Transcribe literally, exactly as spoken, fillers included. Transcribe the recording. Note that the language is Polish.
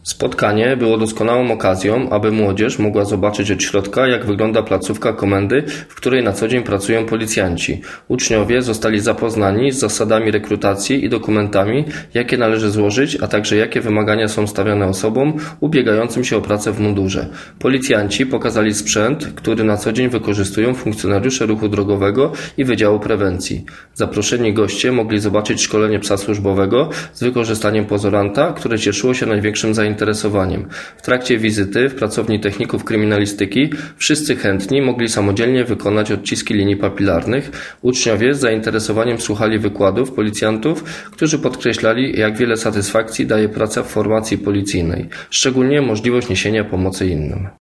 Spotkanie było doskonałą okazją, aby młodzież mogła zobaczyć od środka, jak wygląda placówka komendy, w której na co dzień pracują policjanci. Uczniowie zostali zapoznani z zasadami rekrutacji i dokumentami, jakie należy złożyć, a także jakie wymagania są stawiane osobom ubiegającym się o pracę w mundurze. Policjanci pokazali sprzęt, który na co dzień wykorzystują funkcjonariusze ruchu drogowego i Wydziału Prewencji. Zaproszeni goście mogli zobaczyć szkolenie psa służbowego z wykorzystaniem pozoranta, które cieszyło się największym zainteresowaniem. W trakcie wizyty w pracowni techników kryminalistyki wszyscy chętni mogli samodzielnie wykonać odciski linii papilarnych. Uczniowie z zainteresowaniem słuchali wykładów policjantów, którzy podkreślali, jak wiele satysfakcji daje praca w formacji policyjnej, szczególnie możliwość niesienia pomocy innym.